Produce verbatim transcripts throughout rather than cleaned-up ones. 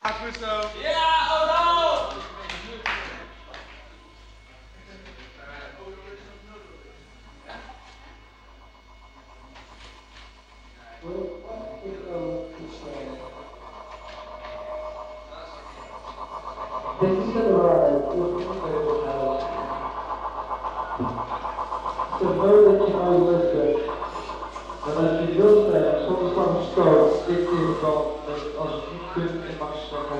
Gusto. Ja, Odo! Dit is de waarheid, dat is niet Zoveel dat je aan je lust hebt. En als je wilt zijn, zonder slag of stoot, dit in geval, als je niet kunt en mag zeggen.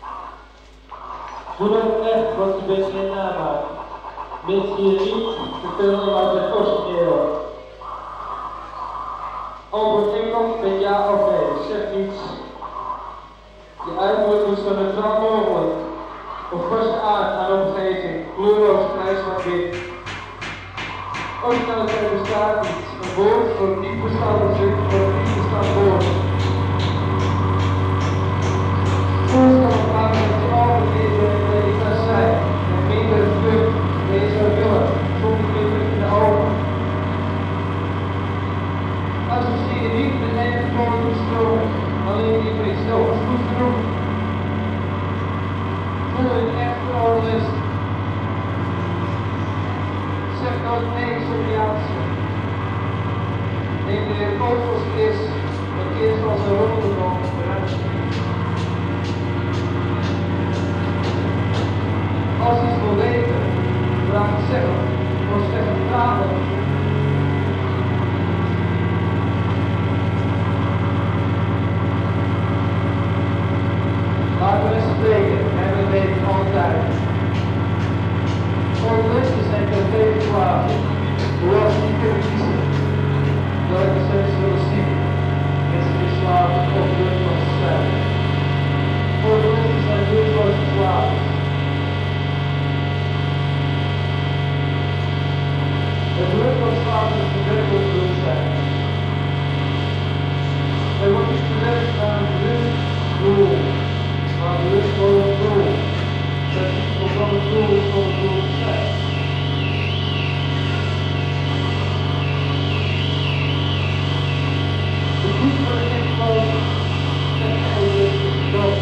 Doe dan echt wat je bent geen namaakt. Mits je niet vertellen wat het kost eeuwen. Antwoord enkel met ja of nee, zeg niets. Je uiterlijk moet zo neutraal mogelijk. Op vaste aard aan de omgeving, kleurloos grijs van wit. Originaliteit bestaat niet. Een woord voor een niet bestaande zin voor een niet bestaand woord. Soms kan het maken dat je altijd meer bent dan je kan zijn. En minder kunt dan je zou willen, zonder minder in de ogen. Associeer je niet met enige vorm van stroming, alleen die van jezelf is goed genoeg. Voel je echt veroorlist. Zeg nooit nee zonder ja te zeggen. Neem de Heer God zoals hij is, want eerst als een rondeboom eruit springt. Als je iets wil weten, vraag het zeggen, of zeggen vragen. Laten we eens spreken, en we weten altijd. Journalisten zijn per tegenslagen, hoewel ze niet kunnen kiezen welke ze zullen zien, en ze verslaven of nutteloos zijn. Journalisten zijn nutteloze slaven. Het nutteloos slaven is de werkelijk bewustzijn. Er wordt niet gewerkt naar een bewust doel, maar een bewustvolle doel. Dat is niet van het doel is van het doel te zijn. De voet van de inval zegt eigenlijk is dood.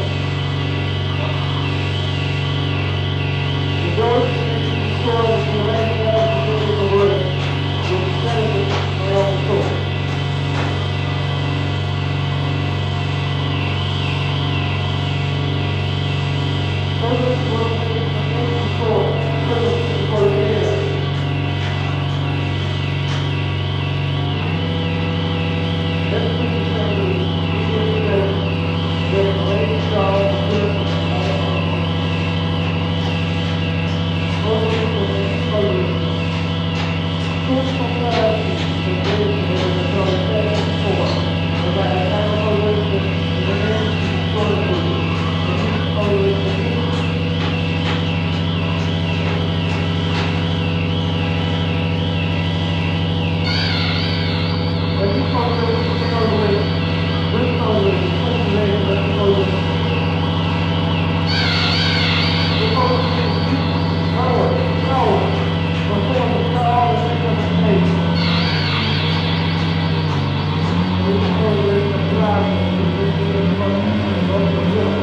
De dood is niet de zorg die de leven elke zullen geworden, door de sterven van elke top. Others will make a new control, purpose for the leader. Everything is saying is that there is a lady child of goodness on the home. Most people make others. Source of clarity is the vision that is authoritative for, and that I have no wisdom in the name of the authority, and use always the need. Let me call you the always, with always, cultivate let always. The focus is deep, power, power, before the power of the faith. We always apply the vision of the will.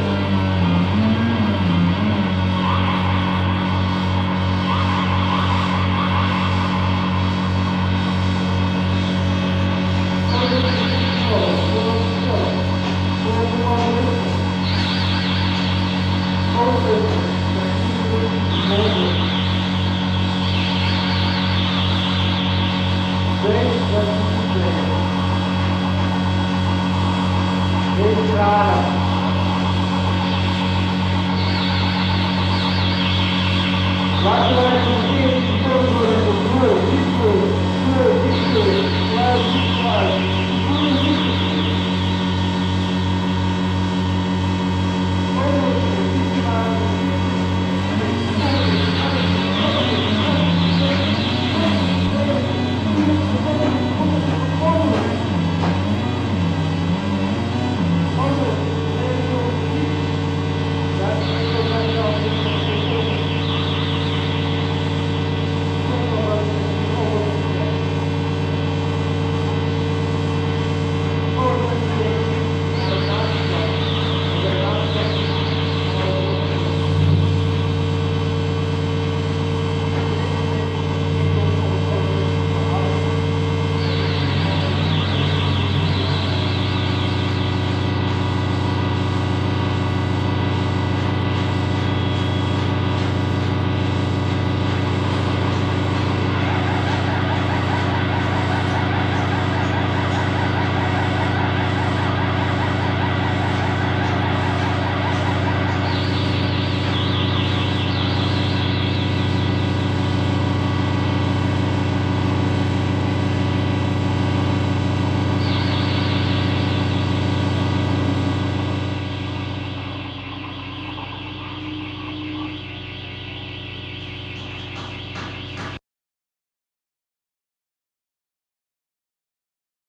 Thank you.